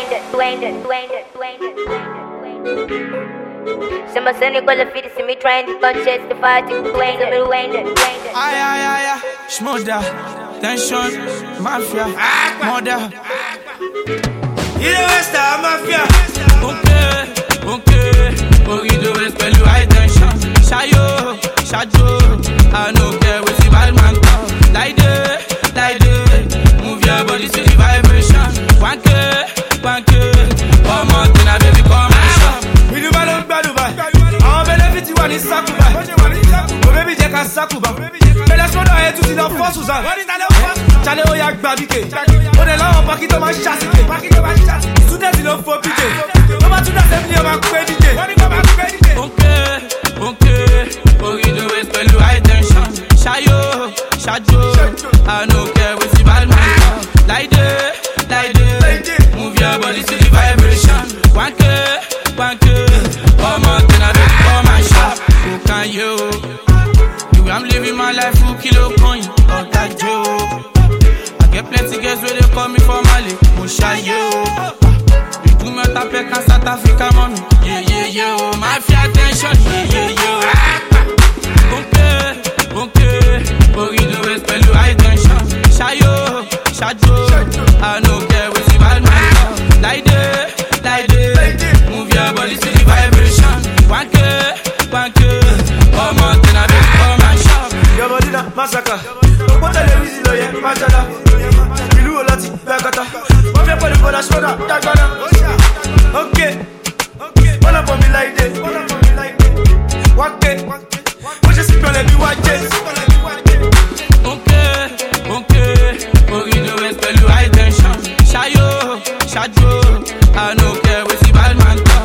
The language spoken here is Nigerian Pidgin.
Se ma se ne quella fide se mi trying to contest the fight to Dwayne the Dwayne. Ay, Shmoda, tension, mafia, murder. Il est West Mafia. Okay, Orido West pẹ̀lú high tension. Shayo, I no care what the bad man call. Like that, move your body to the vibration. Wanke, come on, then I baby come and shop. Mi du balon gbaduba, àwọn benefit wà ní Sakuba. O baby jẹ́ ká Sakuba. Bẹ́lẹ̀ sọ́dọ̀ ẹ̀ tún ti lọ fọ́ Susan. Chale ó yà gbà bíkè. Ó dẹ̀ láwọn pàkí tó máa ń ṣàṣìkè. Student ló fò bíkè. Ó bá tún dá sẹ́mi ní ọmọ pé díje. Okay, Orido West pẹ̀lú high tension. Shayo, I no care what the bad man call. Like that, move your body to the vibration. Wanke, come on, then I baby come and shop. Who can you? The way I'm living my life, full kilo coin, or that joke. I get plenty girls where they call me for Mali, Mushayo. You do me tap like South Africa, mommy. Yeah, mafia attention, yeah. Okay, Orido West pẹ̀lú high tension. Shayo, I no care what the bad man call. Like that, move your body to the vibration. Wanke, come on, then I baby come and shop. Your body na massacre. Ó tẹ̀lé wíìsì lọ yẹ, májàlá. Ìlú wo láti bẹ́ẹ̀kọ́tà. Wọ́n fẹ́ pẹ̀lú bọ́dà ṣọ́dà, dágbádá. Okay, wọ́n lọ bọ̀ mí láìdé. Wákè, wọ́n ṣe sí pẹ̀lẹ́ bí wájé. Okay, Orido West pẹ̀lú high tension. Shayo, I no care what the bad man call.